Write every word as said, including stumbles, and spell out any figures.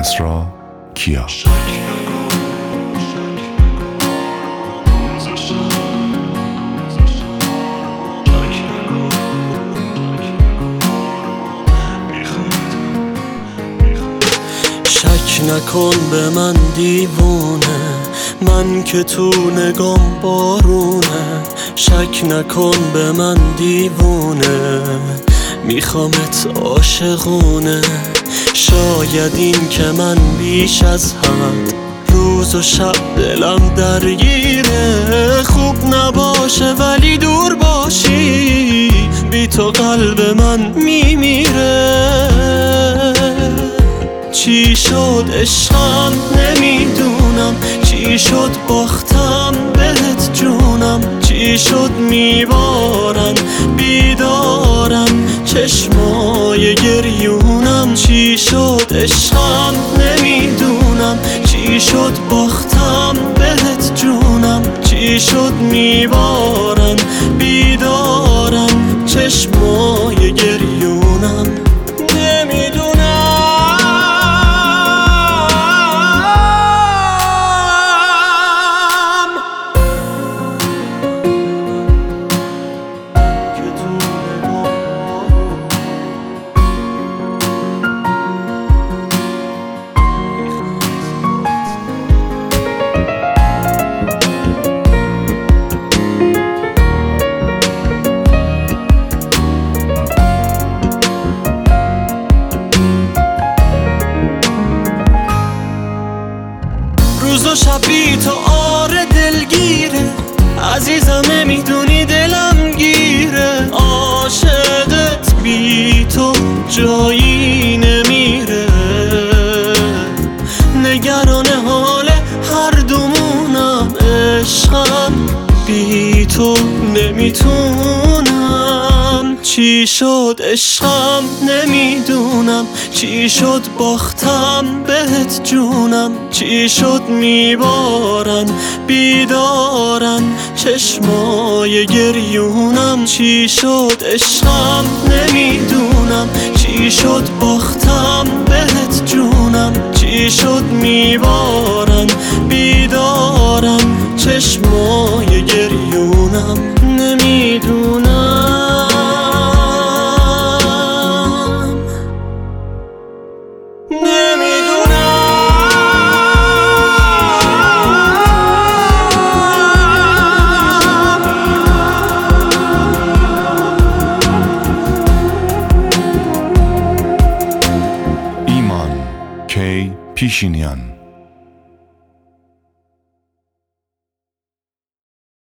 کسرا کیا. شک نکن به من دیوونه، من که تو نگام بارونه. شک نکن به من دیوونه، میخوامت عاشقونه. شاید این که من بیش از حد روز و شب دلم درگیره. خوب نباشه ولی دور باشی، بی تو قلب من میمیره. چی شد عشقم نمیدونم، چی شد باختم بهت جونم. چی شد میبارن بیدارم چشمای گریونم. چی شد عشقم نمیدونم، چی شد باختم بهت جونم. چی شد میبارن بیدارم چشمای گریونم. نمیدونم روز و شب بی تو آره دلگیره. عزیزم نمیدونی دلم گیره. عاشقت بی تو جایی نمیره. نگران حال هر دومونم، عشقم بی تو نمیتونم. چی شد عشقم نمیدونم، چی شد باختم بهت جونم. چی شد میبارن بیدارن چشمای گریونم. چی شد عشقم نمیدونم، چی شد باختم بهت جونم. چی شد میبارن بیدارن چشمای گریونم. نمیدونم ایمان کی پیشینیان.